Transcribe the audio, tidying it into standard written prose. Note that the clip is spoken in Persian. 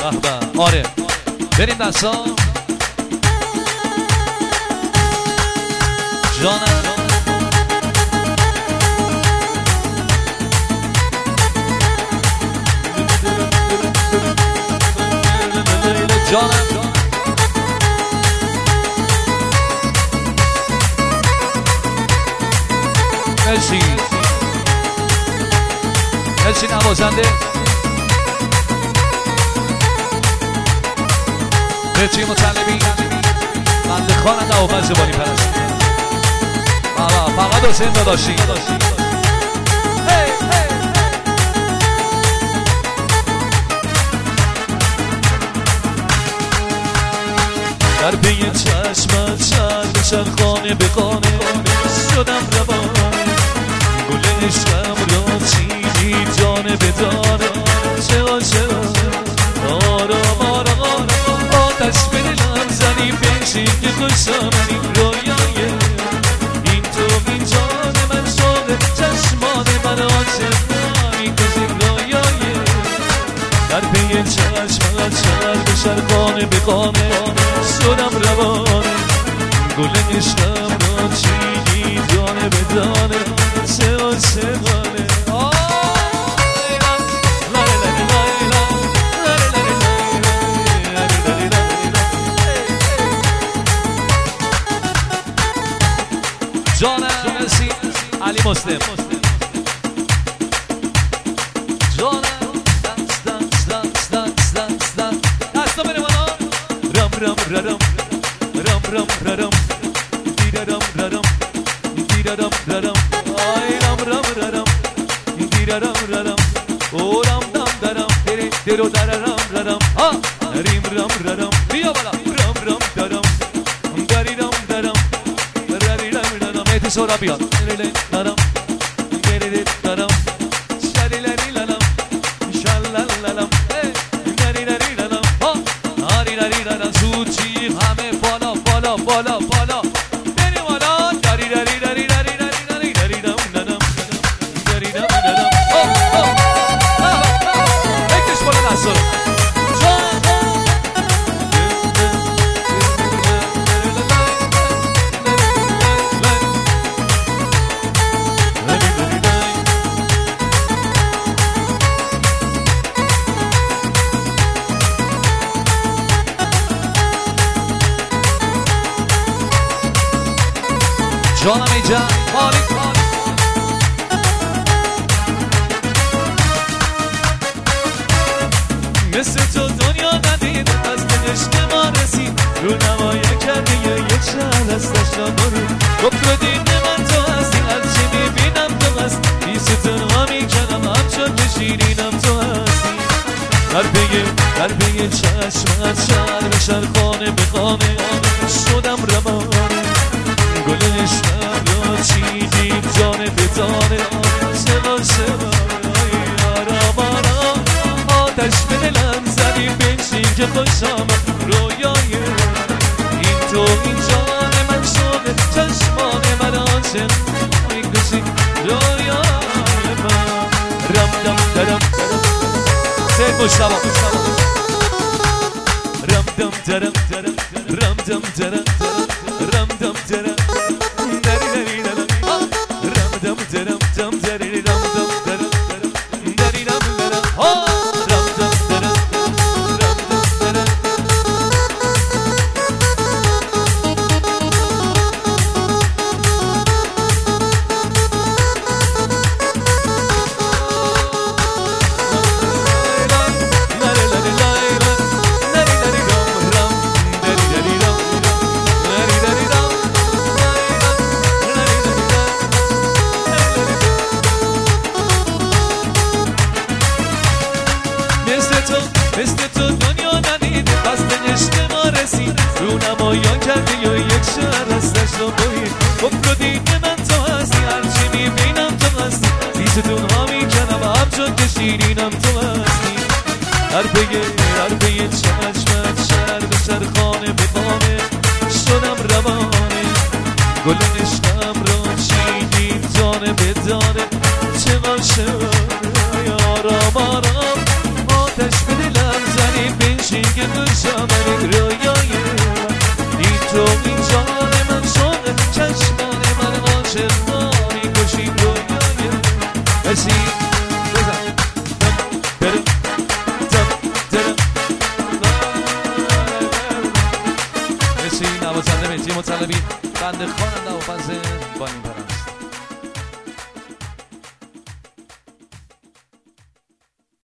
به آره بریم دستا جانم جانم مرسی مرسی نوازنده مرسی مطلبی بنده خواننده و زبانی پرست فقط حسین داداشی در پی چشمت سر خانه به خانه شدم روانه گل عشقم را چیدی جانه به دانه چرا آرام آرام آتش به دلم زنی پیشی که خوش آمدی رویای این تو این جان من شده چشمان من آسمانی کسی رویای در پی چشمت سر خانه به خانه شدم روانه گل عشقم را چیدی جانه به دانه سوانه جانم مرسی علی مسلم جانم دستا بریم رم رم رم رم رم رم دیرم رم دیرم رم آی رم رم رم دیرم رم او رم دم درم دیرو درم رم ها ریم رم رم بیا بالا رم رم درم دریرم درم ردیرم درم ایتی سورا بیاد درم دیری درم شریلری لرم شلللم دریری لرم ها آری دری لرم سوچی همه بالا بالا بالا بالا بریم بالا دری دری دری دری دری دری دری دم دم دری دم دم بکش بالا دستو جانم اینجا مالی مثل تو دنیا ندید از عشق ما رسید رو نمایه کرده یک شهر از تشنامونی گفت بدین من تو هستی هرچی میبینم تو هست بیسو تنها میکنم همچون که شیرینم تو هستی در پی چشمت شهر خانه به خانه شدم روانه گل عشقم را چیدی جانه به دانه سوا آرام آرام آتش به دلم زدی بنشین که خوش آمد رویای این تو این جان من شده چشمان من عاشق میکشی رویای من رم دم درم سید مشتبه رم دم درم رم دم درم رم دم درم مثل تو دنیا ندید بس به عشق ما رسید رو نمایان کرده یا یک شهر از تشنامونی گفت رو دیگه من تو هستی هرچی میبینم تو هستی بیستون ها میکنم همچون که شیرینم تو هستی در پی چشمت شهر به سر خانه به خانه شدم روانه گل عشقم را چیدی جانه به دانه چقدر شد آرام آرام آتش به دلم زنی طالبی بنده خواننده و فضل با این